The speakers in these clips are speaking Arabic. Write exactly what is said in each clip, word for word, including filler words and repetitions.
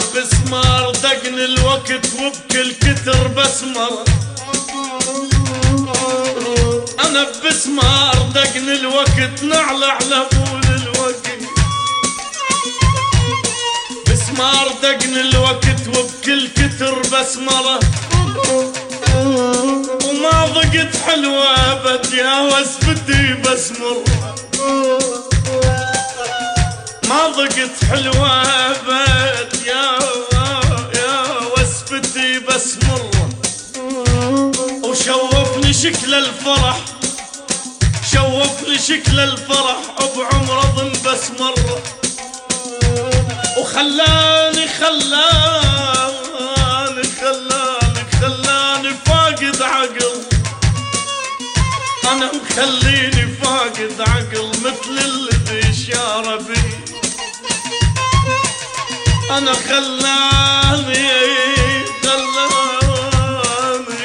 بسمار دقن الوقت وبكل كتر بسمر، انا بسمار دقن الوقت نعلع لبول الوقت، بسمار دقن الوقت وبكل كتر بسمره، وما ضقت حلوة بتجاوز بدي بسمر، ما ضقت حلوة بتجاوز بدي بسمر، وشوفني شكل الفرح، شوفني شكل الفرح بعمر ضم بسمر، وخلاني خلاني خلاني خلاني فاقد عقل، انا مخليني فاقد عقل مثل الذي شار بي، انا خلاني خلاني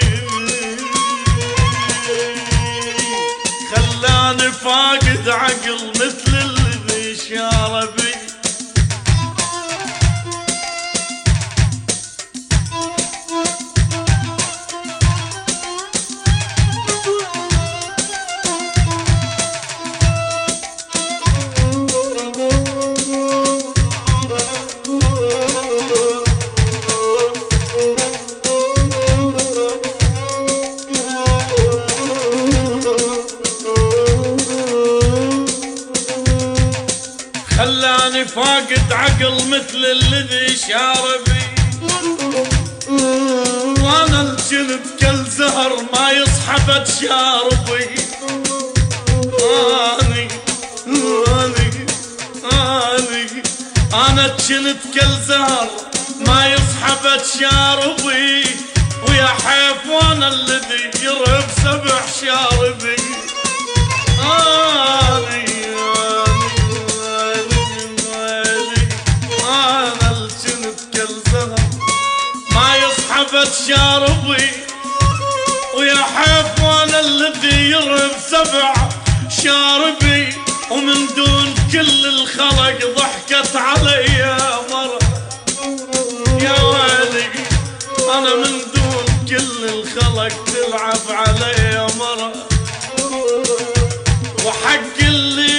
خلاني فاقد عقل مثل الذي شار بي. خلاني فاقد عقل مثل الذي شار بي، وانا الجنب كالزهر ما يصحب شاربي، اني اني اني انا الجنب كالزهر ما يصحب شاربي، ويا حيف وانا الذي يرهب سبع شاربي، اني شاربي، ويا حيف وانا الذي يرهب سبع شاربي، ومن دون كل الخلق ضحكت علي مرة، يا ويلي انا من دون كل الخلق تلعب علي مرة، وحق اللي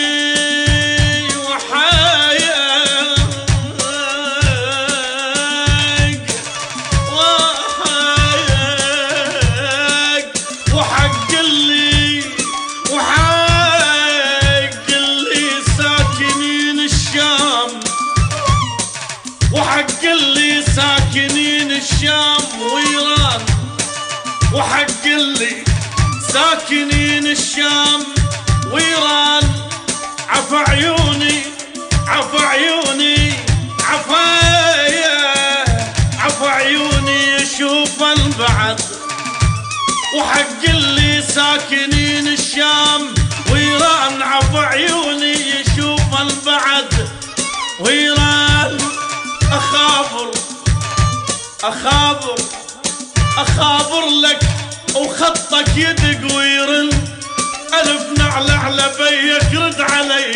وحق اللي ساكنين الشام وإيران، وحق اللي ساكنين الشام وإيران، عفا عيوني عفا عيوني عفايا عفا عيوني يشوف البعد، وحق اللي ساكنين الشام وإيران، عفا عيوني يشوف البعد وإيران. أخابر أخابر أخابر لك وخطك يدق ويرن، ألف نعلع لبيك رد علي،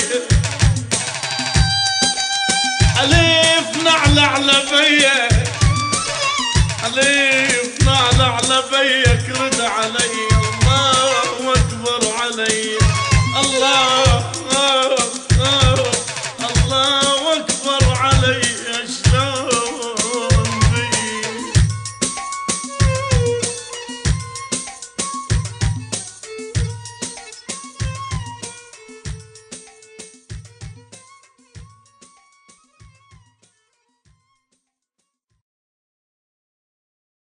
ألف نعلع لبيك ألف نعلع لبيك رد علي.